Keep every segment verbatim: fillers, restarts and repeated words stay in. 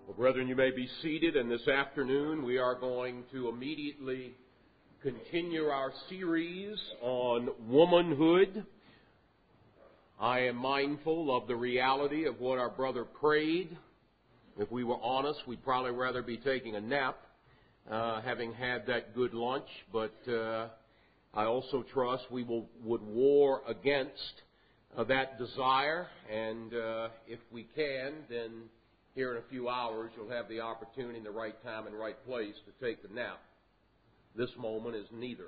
Well, brethren, you may be seated, and this afternoon we are going to immediately continue our series on womanhood. I am mindful of the reality of what our brother prayed. If we were honest, we'd probably rather be taking a nap, uh, having had that good lunch, but uh, I also trust we will, would war against uh, that desire, and uh, if we can, then here in a few hours, you'll have the opportunity in the right time and right place to take the nap. This moment is neither.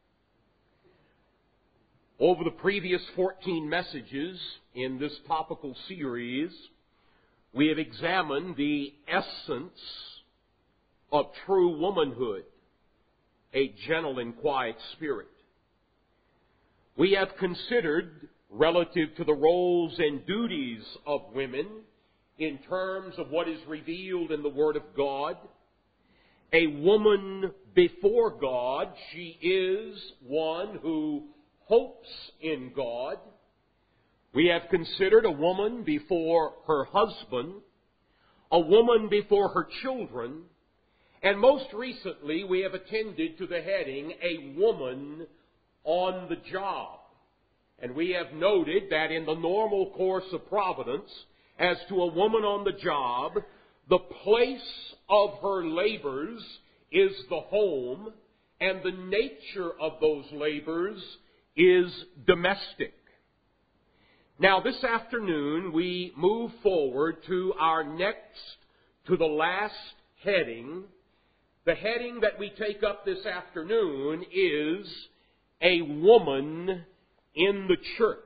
Over the previous fourteen messages in this topical series, we have examined the essence of true womanhood, a gentle and quiet spirit. We have considered, relative to the roles and duties of women, in terms of what is revealed in the Word of God, a woman before God, she is one who hopes in God. We have considered a woman before her husband, a woman before her children, and most recently we have attended to the heading, a woman on the job. And we have noted that in the normal course of providence, as to a woman on the job, the place of her labors is the home, and the nature of those labors is domestic. Now, this afternoon, we move forward to our next, to the last heading. The heading that we take up this afternoon is a woman in the church.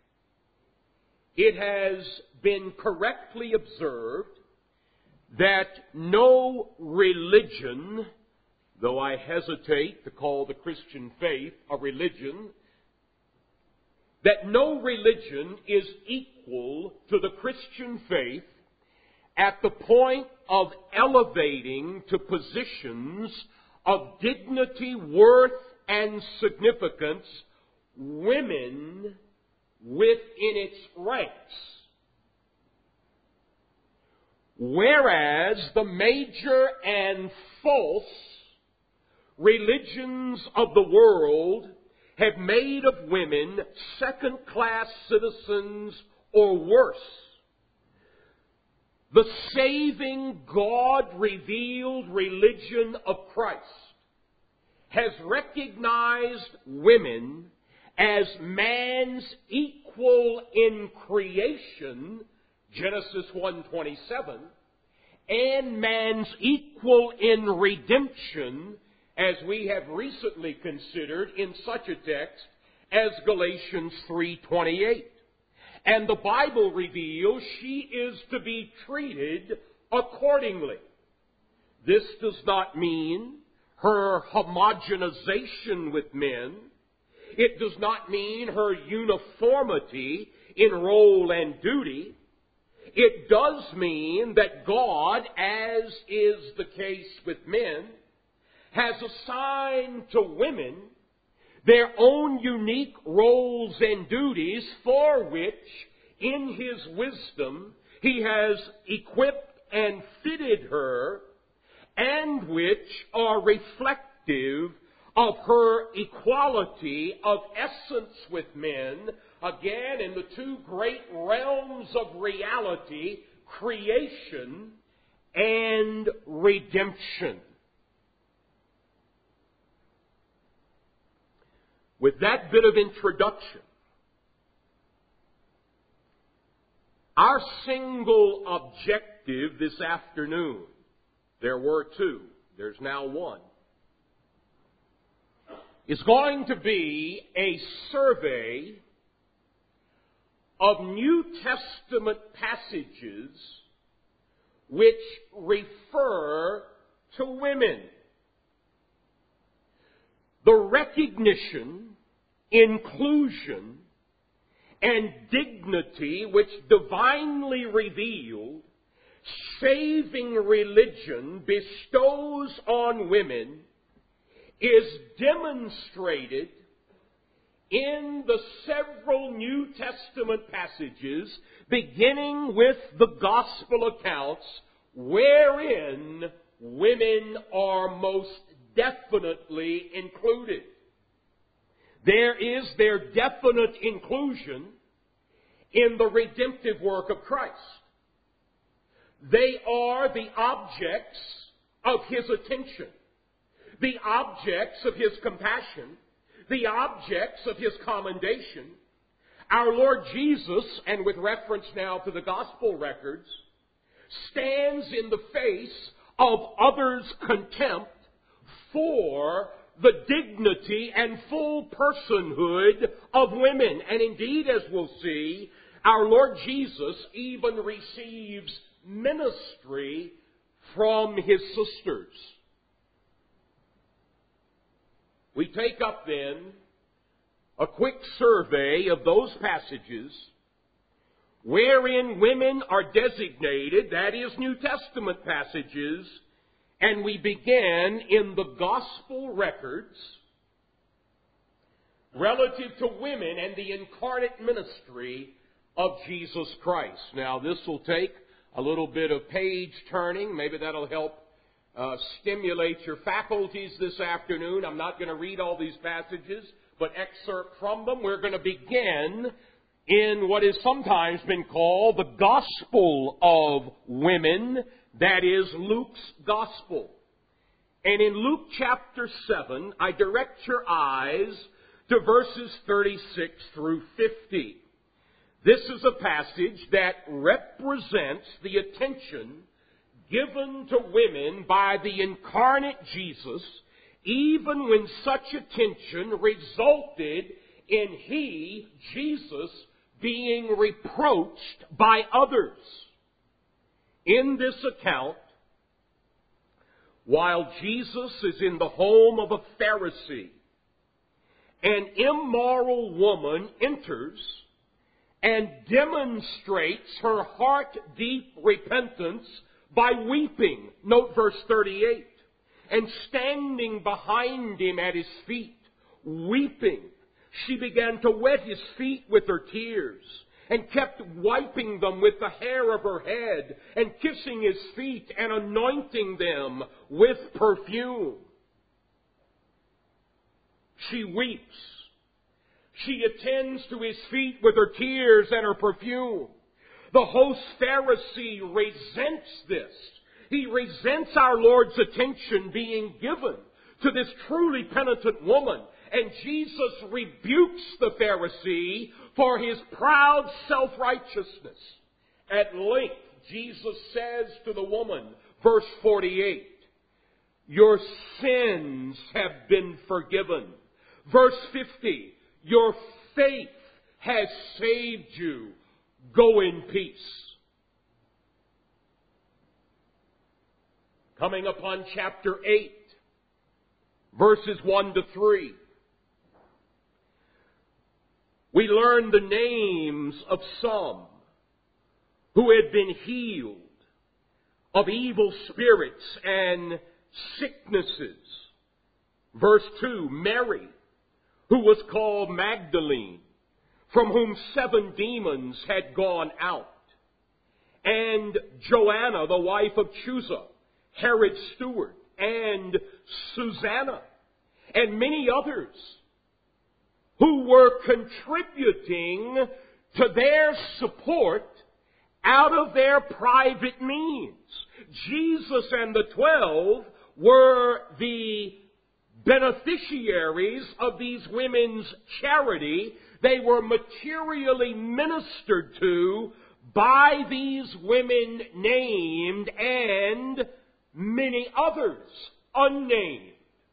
It has been correctly observed that no religion, though I hesitate to call the Christian faith a religion, that no religion is equal to the Christian faith at the point of elevating to positions of dignity, worth, and significance women within its ranks. Whereas the major and false religions of the world have made of women second-class citizens or worse, the saving God-revealed religion of Christ has recognized women as man's equal in creation, Genesis one twenty-seven, and man's equal in redemption, as we have recently considered in such a text as Galatians three twenty-eight. And the Bible reveals she is to be treated accordingly. This does not mean her homogenization with men. It does not mean her uniformity in role and duty. It does mean that God, as is the case with men, has assigned to women their own unique roles and duties for which, in His wisdom, He has equipped and fitted her, and which are reflective of her equality of essence with men, again in the two great realms of reality, creation and redemption. With that bit of introduction, our single objective this afternoon, there were two, there's now one, is going to be a survey of New Testament passages which refer to women. The recognition, inclusion, and dignity which divinely revealed saving religion bestows on women is demonstrated in the several New Testament passages, beginning with the gospel accounts wherein women are most definitely included. There is their definite inclusion in the redemptive work of Christ. They are the objects of His attention, the objects of His compassion, the objects of His commendation. Our Lord Jesus, and with reference now to the gospel records, stands in the face of others' contempt for the dignity and full personhood of women. And indeed, as we'll see, our Lord Jesus even receives ministry from His sisters. We take up then a quick survey of those passages wherein women are designated, that is, New Testament passages, and we begin in the gospel records relative to women and the incarnate ministry of Jesus Christ. Now, this will take a little bit of page turning. Maybe that'll help uh, stimulate your faculties this afternoon. I'm not going to read all these passages, but excerpt from them. We're going to begin in what has sometimes been called the Gospel of Women, that is, Luke's Gospel. And in Luke chapter seven, I direct your eyes to verses thirty-six through fifty. This is a passage that represents the attention given to women by the incarnate Jesus, even when such attention resulted in He, Jesus, being reproached by others. In this account, while Jesus is in the home of a Pharisee, an immoral woman enters and demonstrates her heart-deep repentance by weeping. Note verse thirty-eight. And standing behind Him at His feet, weeping, she began to wet His feet with her tears, and kept wiping them with the hair of her head, and kissing His feet and anointing them with perfume. She weeps. She attends to His feet with her tears and her perfume. The host Pharisee resents this. He resents our Lord's attention being given to this truly penitent woman. And Jesus rebukes the Pharisee for his proud self-righteousness. At length, Jesus says to the woman, verse forty-eight, your sins have been forgiven. Verse fifty, your faith has saved you. Go in peace. Coming upon chapter eight, verses one to three. We learn the names of some who had been healed of evil spirits and sicknesses. Verse two, Mary, who was called Magdalene, from whom seven demons had gone out. And Joanna, the wife of Chuza, Herod's steward, and Susanna, and many others who were contributing to their support out of their private means. Jesus and the twelve were the beneficiaries of these women's charity. They were materially ministered to by these women named and many others unnamed.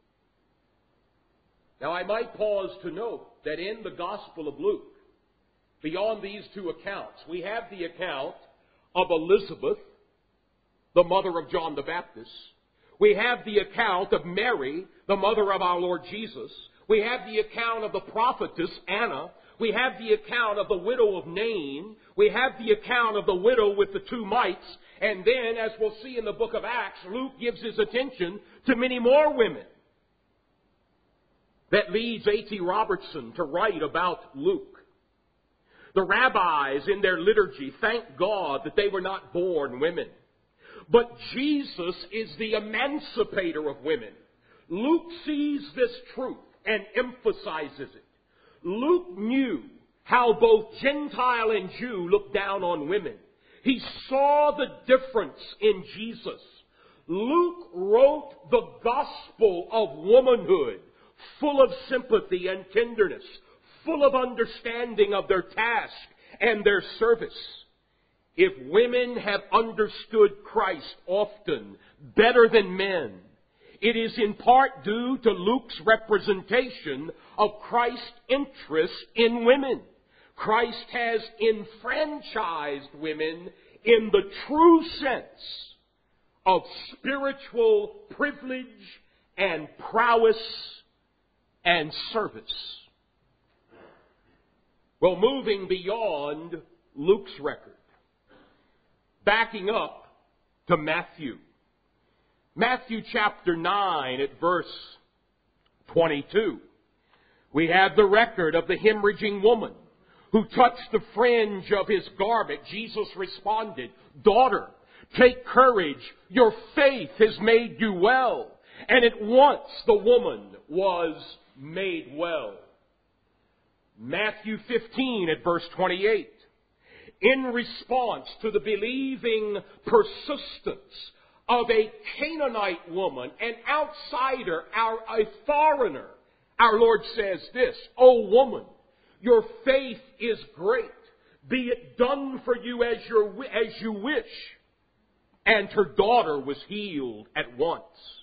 Now I might pause to note that in the Gospel of Luke, beyond these two accounts, we have the account of Elizabeth, the mother of John the Baptist. We have the account of Mary, the mother of our Lord Jesus. We have the account of the prophetess Anna. We have the account of the widow of Nain. We have the account of the widow with the two mites. And then, as we'll see in the book of Acts, Luke gives his attention to many more women. That leads A T Robertson to write about Luke. The rabbis in their liturgy thank God that they were not born women, But Jesus is the emancipator of women. Luke sees this truth and emphasizes it. Luke knew how both Gentile and Jew looked down on women. He saw the difference in Jesus. Luke wrote the gospel of womanhood, full of sympathy and tenderness, full of understanding of their task and their service. If women have understood Christ often better than men, it is in part due to Luke's representation of Christ's interest in women. Christ has enfranchised women in the true sense of spiritual privilege and prowess and service. Well, moving beyond Luke's record, backing up to Matthew. Matthew chapter nine at verse twenty-two. We have the record of the hemorrhaging woman who touched the fringe of his garment. Jesus responded, "Daughter, take courage. Your faith has made you well." And at once the woman was made well. Matthew fifteen at verse twenty-eight. In response to the believing persistence of a Canaanite woman, an outsider, our, a foreigner, our Lord says this, "O woman, your faith is great. Be it done for you as, your, as you wish." And her daughter was healed at once.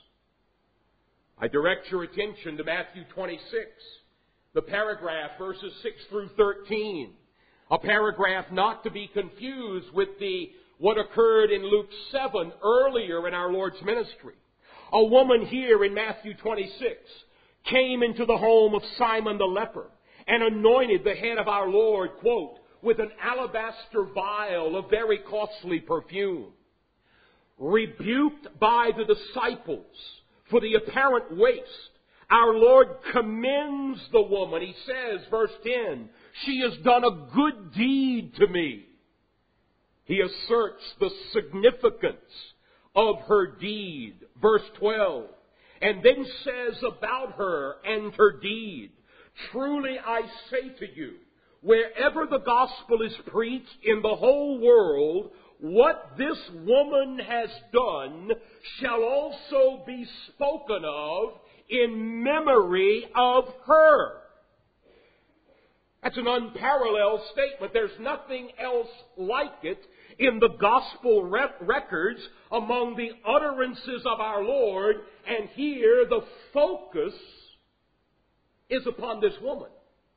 I direct your attention to Matthew twenty-six, the paragraph verses six through thirteen. A paragraph not to be confused with the what occurred in Luke seven earlier in our Lord's ministry. A woman here in Matthew twenty-six came into the home of Simon the leper and anointed the head of our Lord, quote, with an alabaster vial of very costly perfume. Rebuked by the disciples for the apparent waste, our Lord commends the woman. He says, verse ten, "She has done a good deed to me." He asserts the significance of her deed. Verse twelve, and then says about her and her deed, "Truly I say to you, wherever the gospel is preached in the whole world, what this woman has done shall also be spoken of in memory of her." That's an unparalleled statement. There's nothing else like it in the gospel rep- records among the utterances of our Lord. And here the focus is upon this woman.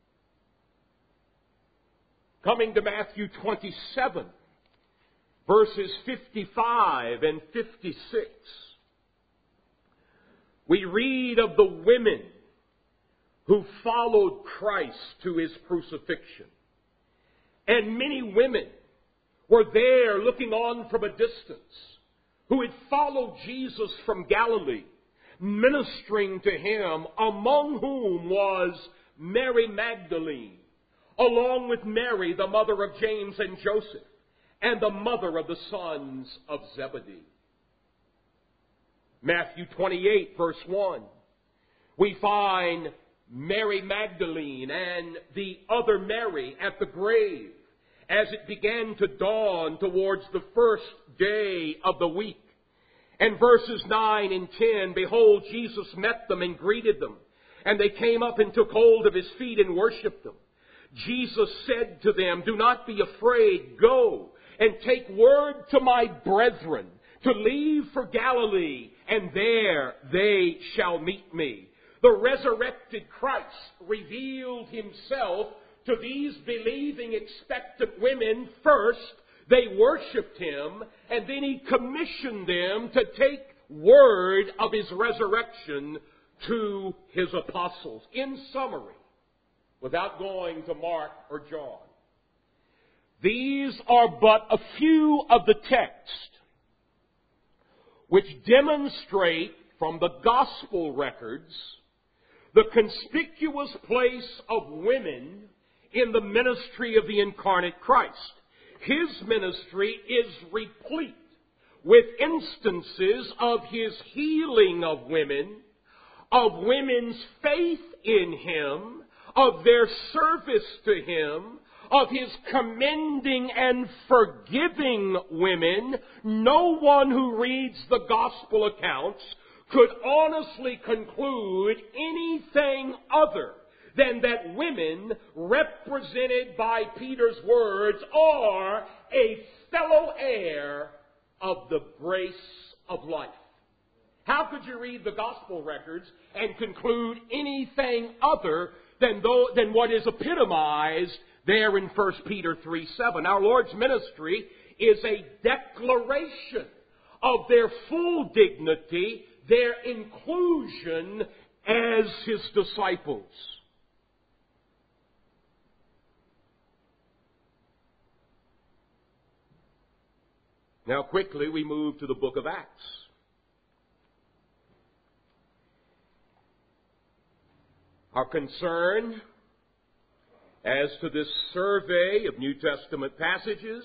Coming to Matthew twenty-seven, verses fifty-five and fifty-six. We read of the women who followed Christ to His crucifixion. And many women were there looking on from a distance, who had followed Jesus from Galilee, ministering to Him, among whom was Mary Magdalene, along with Mary, the mother of James and Joseph, and the mother of the sons of Zebedee. Matthew twenty-eight, verse one, we find Mary Magdalene and the other Mary at the grave as it began to dawn towards the first day of the week. And verses nine and ten, behold, Jesus met them and greeted them. And they came up and took hold of His feet and worshipped Him. Jesus said to them, "Do not be afraid. Go and take word to my brethren to leave for Galilee, and there they shall meet me." The resurrected Christ revealed Himself to these believing, expectant women. First, they worshipped Him, and then He commissioned them to take word of His resurrection to His apostles. In summary, without going to Mark or John, these are but a few of the texts which demonstrate from the gospel records the conspicuous place of women in the ministry of the incarnate Christ. His ministry is replete with instances of His healing of women, of women's faith in Him, of their service to Him, of His commending and forgiving women. No one who reads the gospel accounts could honestly conclude anything other than that women, represented by Peter's words, are a fellow heir of the grace of life. How could you read the gospel records and conclude anything other than, though, than what is epitomized there in First Peter three seven? Our Lord's ministry is a declaration of their full dignity, their inclusion as His disciples. Now quickly we move to the book of Acts. Our concern as to this survey of New Testament passages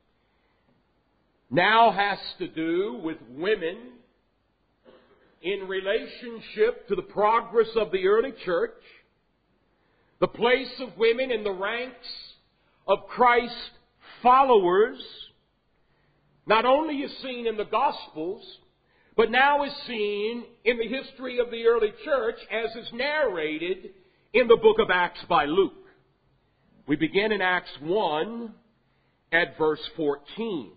now has to do with women in relationship to the progress of the early church, the place of women in the ranks of Christ's followers, not only is seen in the Gospels, but now is seen in the history of the early church as is narrated in the book of Acts by Luke. We begin in Acts one at verse fourteen.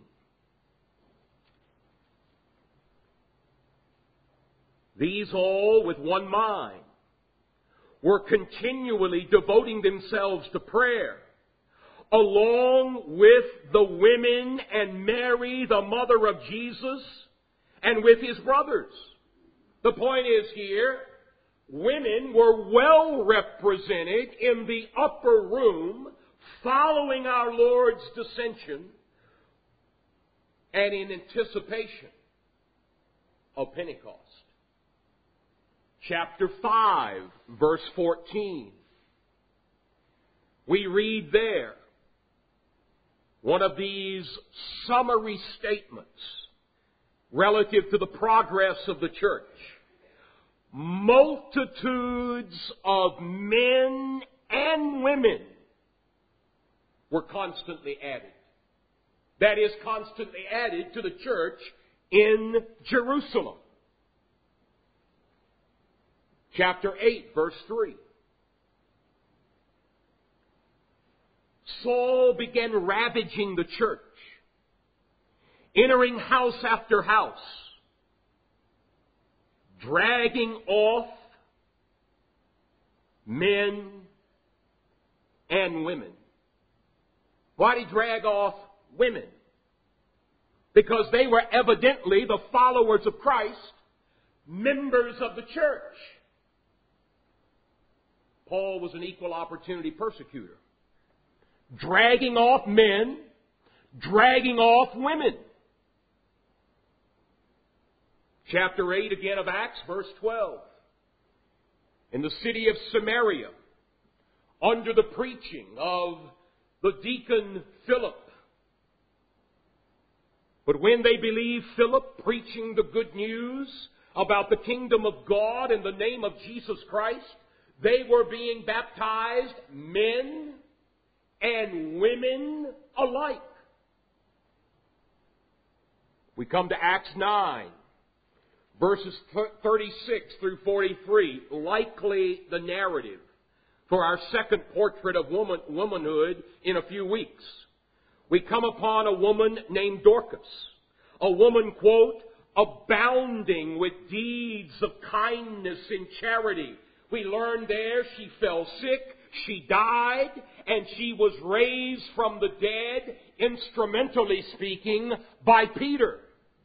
These all, with one mind, were continually devoting themselves to prayer, along with the women and Mary, the mother of Jesus, and with His brothers. The point is here, women were well represented in the upper room following our Lord's dissension and in anticipation of Pentecost. Chapter five, verse fourteen. We read there one of these summary statements relative to the progress of the church. Multitudes of men and women were constantly added. That is, constantly added to the church in Jerusalem. Chapter eight, verse three. Saul began ravaging the church, entering house after house, dragging off men and women. Why did he drag off women? Because they were evidently the followers of Christ, members of the church. Paul was an equal opportunity persecutor, dragging off men, dragging off women. Chapter eight again of Acts, verse twelve. In the city of Samaria, under the preaching of the deacon Philip. But when they believed Philip preaching the good news about the kingdom of God in the name of Jesus Christ, they were being baptized, men and women alike. We come to Acts nine, verses thirty-six through forty-three, likely the narrative for our second portrait of woman, womanhood in a few weeks. We come upon a woman named Dorcas, a woman, quote, abounding with deeds of kindness and charity. We learn there she fell sick, she died, and she was raised from the dead, instrumentally speaking, by Peter.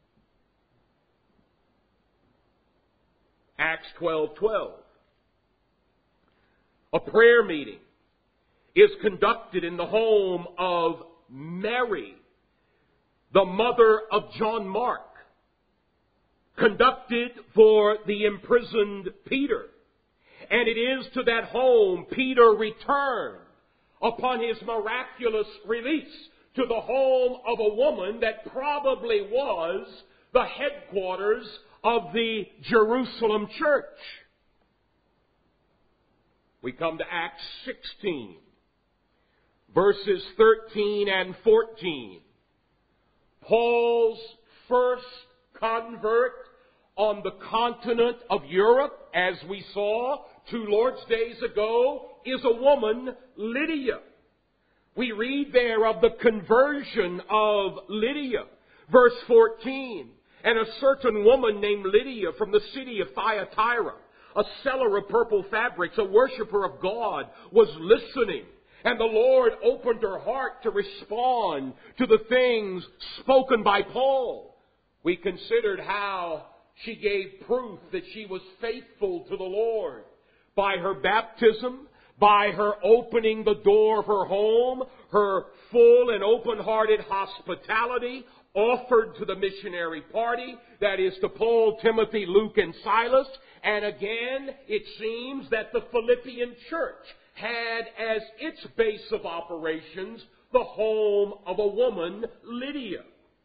Acts twelve twelve. A prayer meeting is conducted in the home of Mary, the mother of John Mark, conducted for the imprisoned Peter. And it is to that home Peter returned upon his miraculous release to the home of a woman that probably was the headquarters of the Jerusalem church. We come to Acts sixteen, verses thirteen and fourteen. Paul's first convert on the continent of Europe, as we saw two Lord's days ago, is a woman, Lydia. We read there of the conversion of Lydia. Verse fourteen, and a certain woman named Lydia from the city of Thyatira, a seller of purple fabrics, a worshiper of God, was listening. And the Lord opened her heart to respond to the things spoken by Paul. We considered how she gave proof that she was faithful to the Lord by her baptism, by her opening the door of her home, her full and open-hearted hospitality offered to the missionary party, that is to Paul, Timothy, Luke, and Silas. And again, it seems that the Philippian church had as its base of operations the home of a woman, Lydia.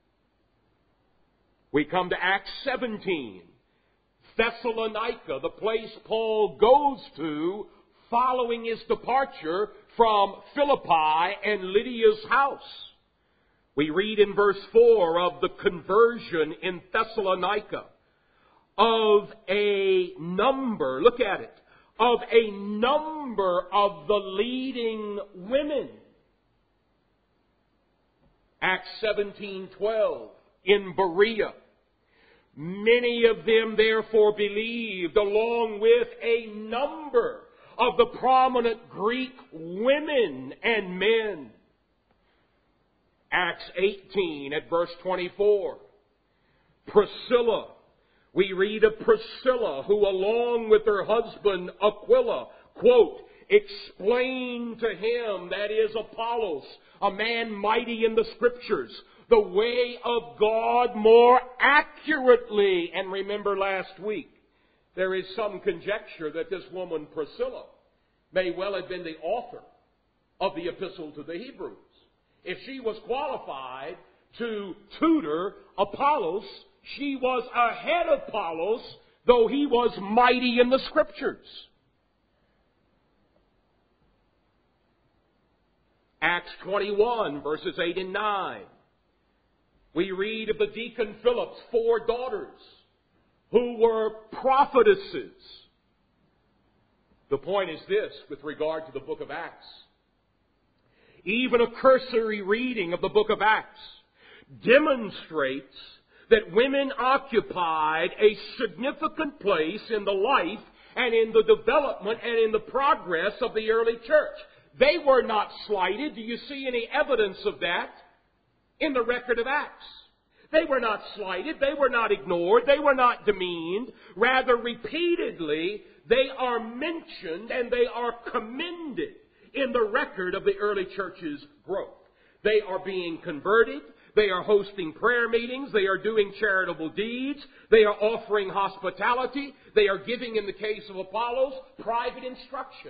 We come to Acts seventeen. Thessalonica, the place Paul goes to following his departure from Philippi and Lydia's house. We read in verse four of the conversion in Thessalonica of a number, look at it, of a number of the leading women. Acts seventeen twelve, in Berea. Many of them therefore believed, along with a number of the prominent Greek women and men. Acts eighteen at verse twenty-four. Priscilla. We read of Priscilla, who along with her husband Aquila, quote, explained to him, that is Apollos, a man mighty in the Scriptures, the way of God more accurately. And remember last week, there is some conjecture that this woman Priscilla may well have been the author of the Epistle to the Hebrews. If she was qualified to tutor Apollos, she was ahead of Apollos, though he was mighty in the Scriptures. Acts twenty-one, verses eight and nine. We read of the deacon Philip's four daughters who were prophetesses. The point is this with regard to the book of Acts. Even a cursory reading of the book of Acts demonstrates that women occupied a significant place in the life and in the development and in the progress of the early church. They were not slighted. Do you see any evidence of that in the record of Acts? They were not slighted. They were not ignored. They were not demeaned. Rather, repeatedly, they are mentioned and they are commended in the record of the early church's growth. They are being converted. They are hosting prayer meetings. They are doing charitable deeds. They are offering hospitality. They are giving, in the case of Apollos, private instruction.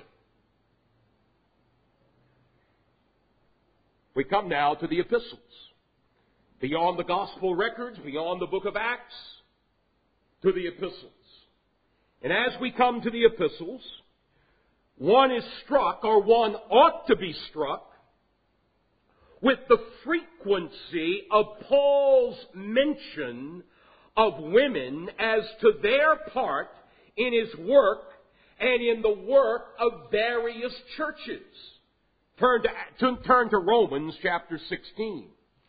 We come now to the epistles. Beyond the gospel records, beyond the book of Acts, to the epistles. And as we come to the epistles, one is struck, or one ought to be struck, with the frequency of Paul's mention of women as to their part in his work and in the work of various churches. Turn to, turn to Romans chapter sixteen.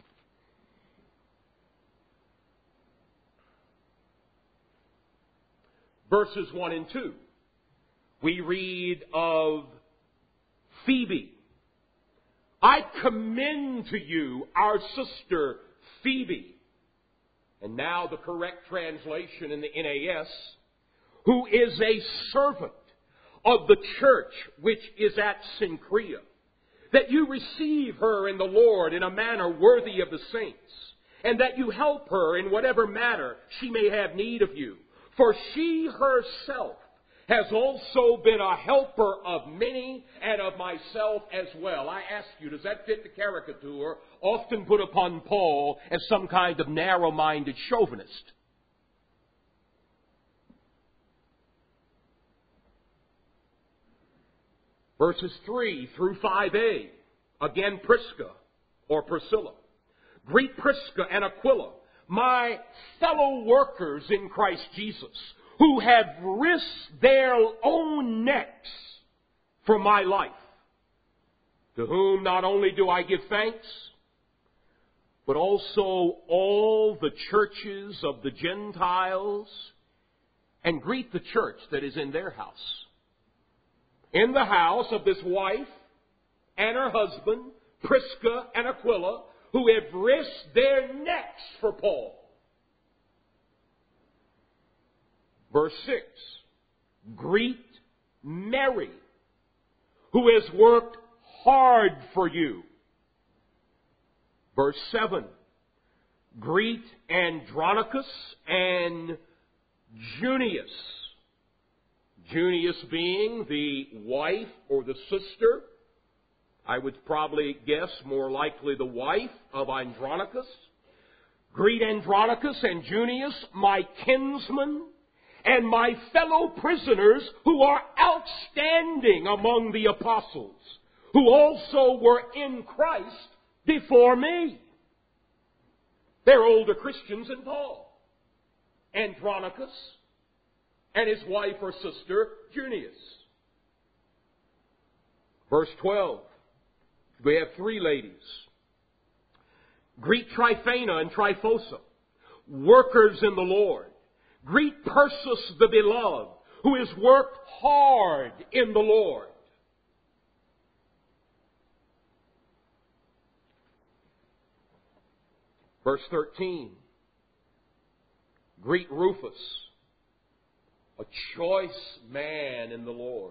Verses one and two. We read of Phoebe. I commend to you our sister Phoebe. And now the correct translation in the N A S, who is a servant of the church which is at Cenchrea, that you receive her in the Lord in a manner worthy of the saints, and that you help her in whatever matter she may have need of you. For she herself has also been a helper of many and of myself as well. I ask you, does that fit the caricature often put upon Paul as some kind of narrow-minded chauvinist? Verses three through five a, again Prisca or Priscilla. Greet Prisca and Aquila, my fellow workers in Christ Jesus, who have risked their own necks for my life, to whom not only do I give thanks, but also all the churches of the Gentiles, and greet the church that is in their house. In the house of this wife and her husband, Prisca and Aquila, who have risked their necks for Paul. Verse six, greet Mary, who has worked hard for you. Verse seven, greet Andronicus and Junius. Junius being the wife or the sister, I would probably guess more likely the wife of Andronicus. Greet Andronicus and Junius, my kinsmen, and my fellow prisoners who are outstanding among the apostles, who also were in Christ before me. They're older Christians than Paul. Andronicus and his wife or sister, Junius. Verse twelve, we have three ladies. Greet Tryphena and Tryphosa, workers in the Lord. Greet Persis the beloved, who has worked hard in the Lord. Verse thirteen, greet Rufus, a choice man in the Lord.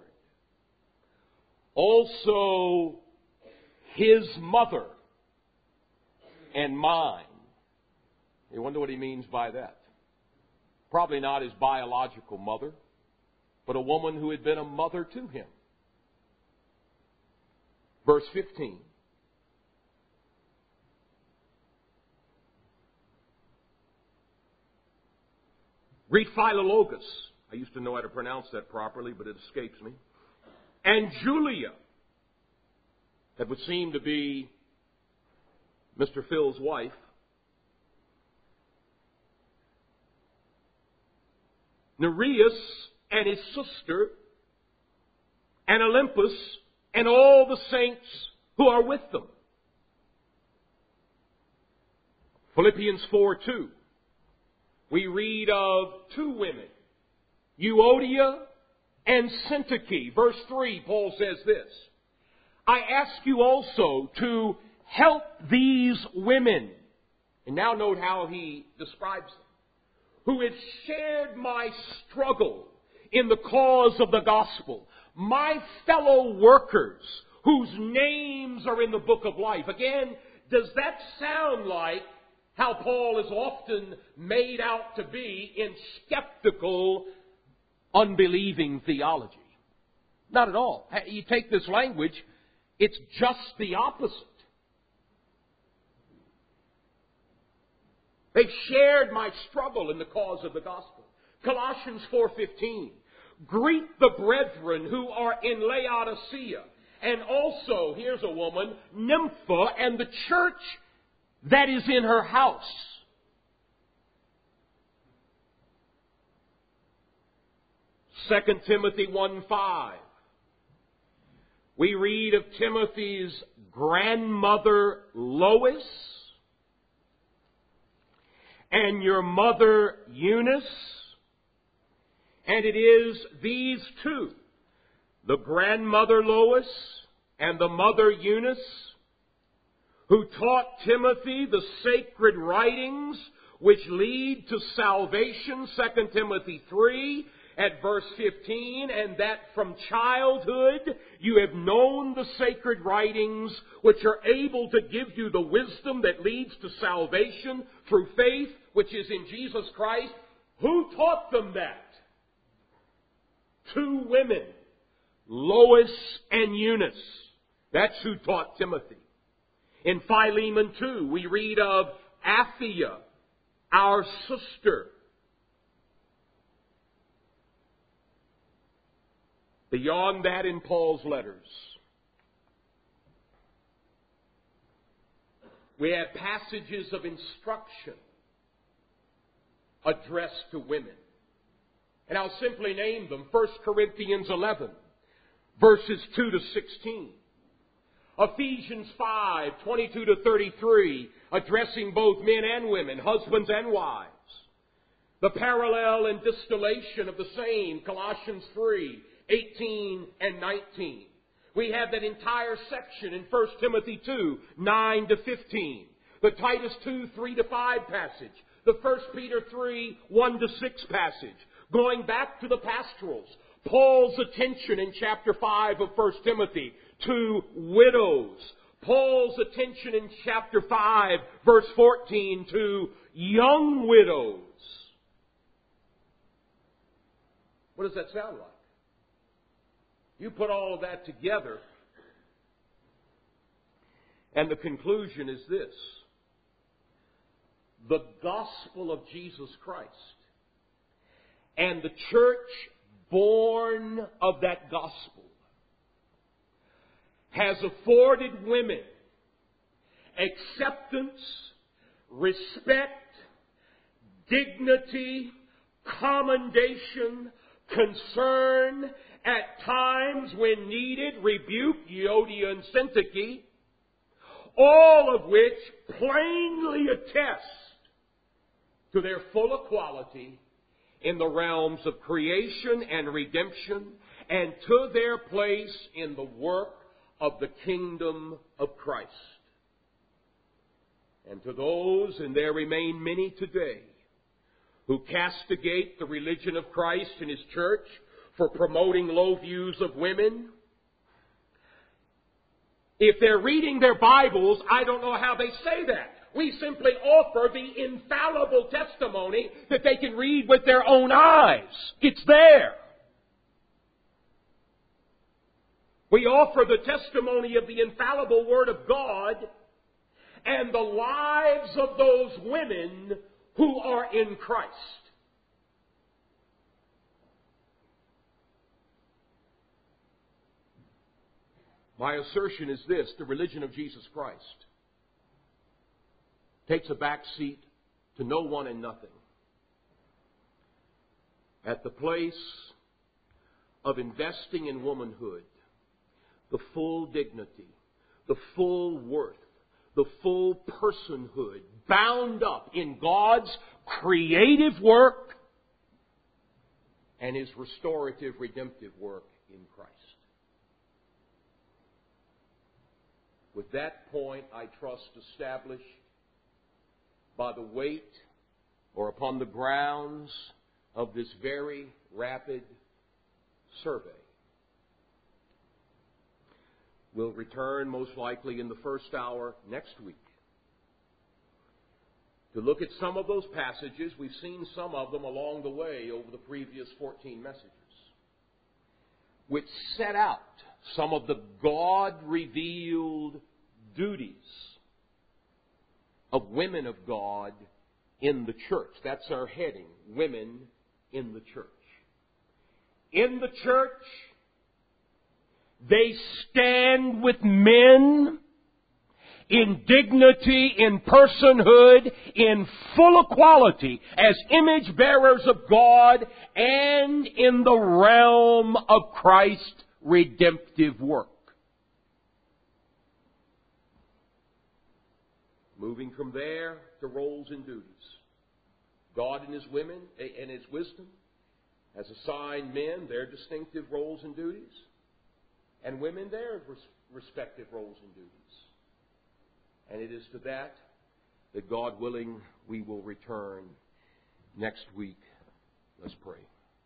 Also his mother and mine. You wonder what he means by that. Probably not his biological mother, but a woman who had been a mother to him. Verse fifteen. Greet Philologus. I used to know how to pronounce that properly, but it escapes me. And Julia. That would seem to be Mister Phil's wife. Nereus and his sister, and Olympus, and all the saints who are with them. Philippians four two. We read of two women, Euodia and Syntyche. Verse three, Paul says this, I ask you also to help these women. And now note how he describes them. Who have shared my struggle in the cause of the gospel. My fellow workers whose names are in the book of life. Again, does that sound like how Paul is often made out to be in skeptical, unbelieving theology? Not at all. You take this language, it's just the opposite. They've shared my struggle in the cause of the gospel. Colossians four fifteen. Greet the brethren who are in Laodicea. And also, here's a woman, Nympha, and the church that is in her house. Second Timothy one five. We read of Timothy's grandmother Lois and your mother Eunice. And it is these two, the grandmother Lois and the mother Eunice, who taught Timothy the sacred writings which lead to salvation, Second Timothy three at verse fifteen, and that from childhood you have known the sacred writings which are able to give you the wisdom that leads to salvation through faith, which is in Jesus Christ. Who taught them that? two women, Lois and Eunice. That's who taught Timothy. In Philemon two, we read of Apphia, our sister. Beyond that, in Paul's letters, we have passages of instruction addressed to women. And I'll simply name them. First Corinthians eleven, verses two to sixteen. Ephesians five, twenty-two to thirty-three, addressing both men and women, husbands and wives. The parallel and distillation of the same, Colossians three, eighteen and nineteen. We have that entire section in First Timothy two, nine to fifteen. The Titus two, three to five passage. The First Peter three, one to six passage. Going back to the pastorals, Paul's attention in chapter five of First Timothy to widows. Paul's attention in chapter five, verse fourteen, to young widows. What does that sound like? You put all of that together, and the conclusion is this: the gospel of Jesus Christ and the church born of that gospel has afforded women acceptance, respect, dignity, commendation, concern, at times when needed, rebuke, Euodia and Syntyche, all of which plainly attest to their full equality in the realms of creation and redemption, and to their place in the work of the kingdom of Christ. And to those, and there remain many today, who castigate the religion of Christ and His church for promoting low views of women, if they're reading their Bibles, I don't know how they say that. We simply offer the infallible testimony that they can read with their own eyes. It's there. We offer the testimony of the infallible Word of God and the lives of those women who are in Christ. My assertion is this: the religion of Jesus Christ takes a back seat to no one and nothing at the place of investing in womanhood the full dignity, the full worth, the full personhood bound up in God's creative work and His restorative, redemptive work in Christ. With that point, I trust, established by the weight or upon the grounds of this very rapid survey, we'll return most likely in the first hour next week to look at some of those passages. We've seen some of them along the way over the previous fourteen messages, which set out some of the God-revealed duties of women of God in the church. That's our heading, women in the church. In the church, they stand with men in dignity, in personhood, in full equality as image bearers of God and in the realm of Christ's redemptive work. Moving from there to roles and duties. God and His women and His wisdom has assigned men their distinctive roles and duties, and women their respective roles and duties. And it is to that that, God willing, we will return next week. Let's pray.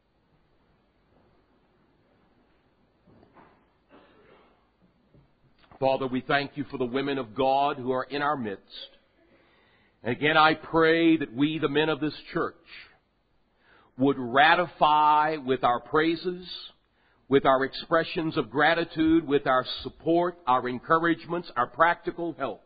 Father, we thank You for the women of God who are in our midst. And again, I pray that we, the men of this church, would ratify with our praises, with our expressions of gratitude, with our support, our encouragements, our practical help,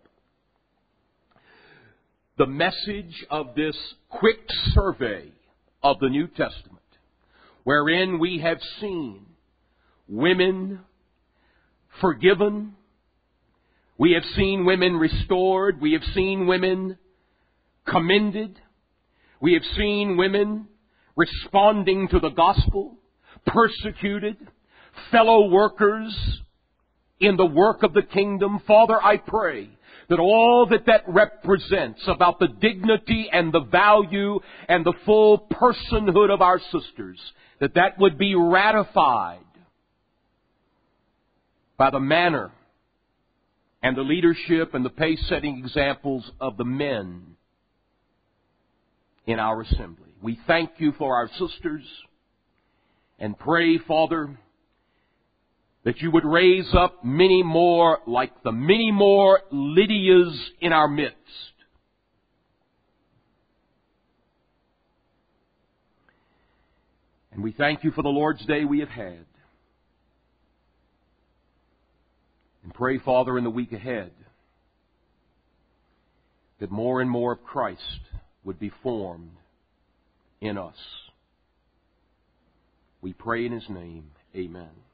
the message of this quick survey of the New Testament, wherein we have seen women forgiven, we have seen women restored, we have seen women commended, we have seen women responding to the gospel, persecuted, fellow workers in the work of the kingdom. Father, I pray that all that that represents about the dignity and the value and the full personhood of our sisters, that that would be ratified by the manner and the leadership and the pace-setting examples of the men in our assembly. We thank you for our sisters and pray, Father, that you would raise up many more like the many more Lydias in our midst. And we thank you for the Lord's Day we have had. And pray, Father, in the week ahead, that more and more of Christ would be formed in us. We pray in His name. Amen.